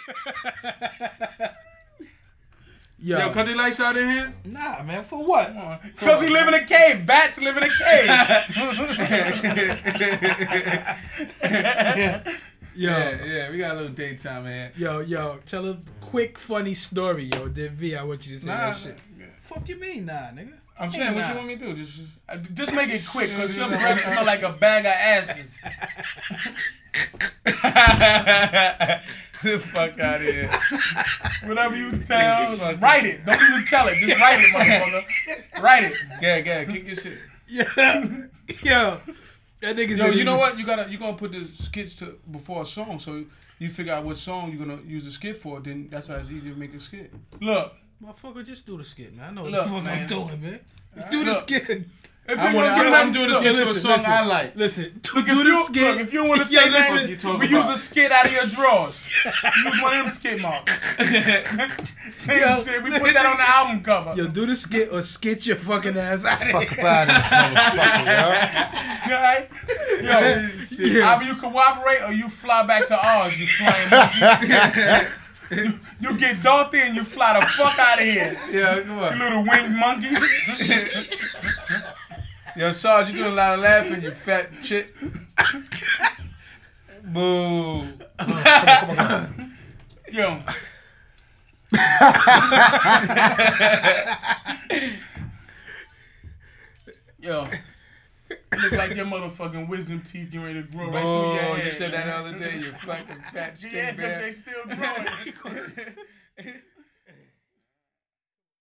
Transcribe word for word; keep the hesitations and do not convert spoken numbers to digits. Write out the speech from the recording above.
Yo, Yo, cut the lights out in here? Nah, man, for what? Because he live in a cave. Bats live in a cave. Yo, Yeah, yeah, we got a little daytime, man. yo, yo, tell a quick, funny story, yo. Then V, I want you to say Nah, that shit. Fuck you mean, nah, nigga? I'm saying, what Nah. you want me to do? Just, just Uh, Just make it quick, because your breath smell like a bag of asses. the fuck out of here. Whatever you tell, write it. Don't even tell it. Just write it, motherfucker. Write it. Yeah, yeah, kick your shit. Yeah, yo, that nigga Yo, said you he- know what? You gotta you gonna put the skits to before a song, so you figure out what song you're gonna use the skit for. Then that's how it's easy to make a skit. Look, Motherfucker, just do the skit, man. I know what Look, the fuck man. I'm doing, man. Do the Look. skit. if I you wanna, want to I, get I'm doing the look, skit to a listen, song listen. I like. Listen, do, Look, do if the you, skit. Look, if you want to say Yeah, that, listen. you talking we use about? a skit out of your drawers. Use one of them skit marks. Same Yo, shit. We put that on the album cover. Yo, do the skit or skit your fucking ass out of Fuck here. about this motherfucker, yo. Alright? Yo, Yeah. either you cooperate or you fly back to Oz, you flying monkey. you, you get Dorothy and you fly the fuck out of here. Yeah, come You on. little winged monkey. Yo, Sarge, you doing a lot of laughing, you fat shit. Boo. Yo. Yo. Look like your motherfucking wisdom teeth getting ready to grow right through your Oh, head. you said that the other day, you fucking fat Yeah, shit, because man. they still growing.